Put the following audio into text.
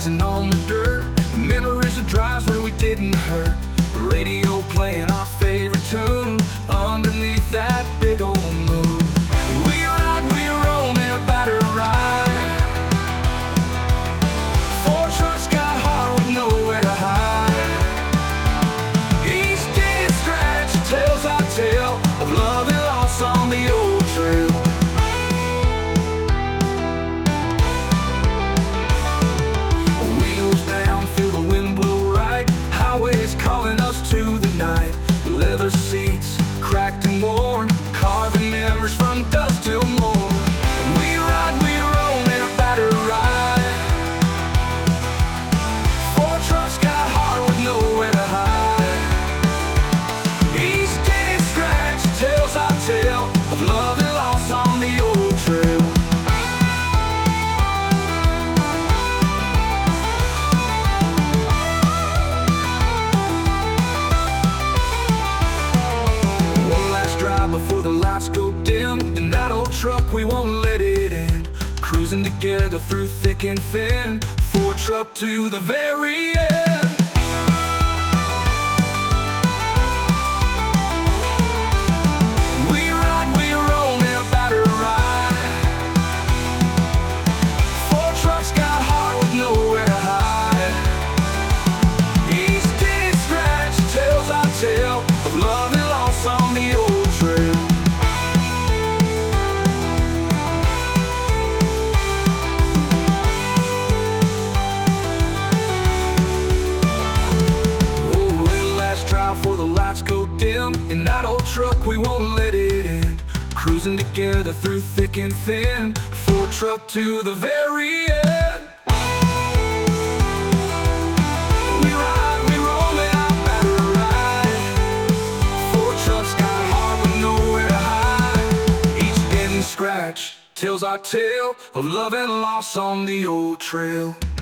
rising on the dirt. Memories of drives where we didn't hurt. Radio playing our favorite tune underneath that big old moon. We ride, we roll in a battered ride. Four trucks got hard with nowhere to hide. Each day it scratch tells our tale of love and loss on the old trail. Wheels down, feel the wind blow right. Highways calling us to the night. Leather seats, cracked and worn, carving memories from dusk till morn. We ride, we roll in a battered ride. Four trucks got hard with nowhere to hide. Each day scratch tells our tale of love and loss on the old trail. Before the lights go dim, in that old truck we won't let it end. Cruising together through thick and thin, Ford truck to the very end. We ride, we roll in a battered ride. Four trucks got hard with nowhere to hide. Each day scratch tells our tale of love and loss on the old trail. Before the lights go dim, in that old truck we won't let it end. Cruising together through thick and thin, Ford truck to the very end. We ride, we roll in our battered ride. Four trucks got hard with nowhere to hide. Each end scratch tells our tale of love and loss on the old trail.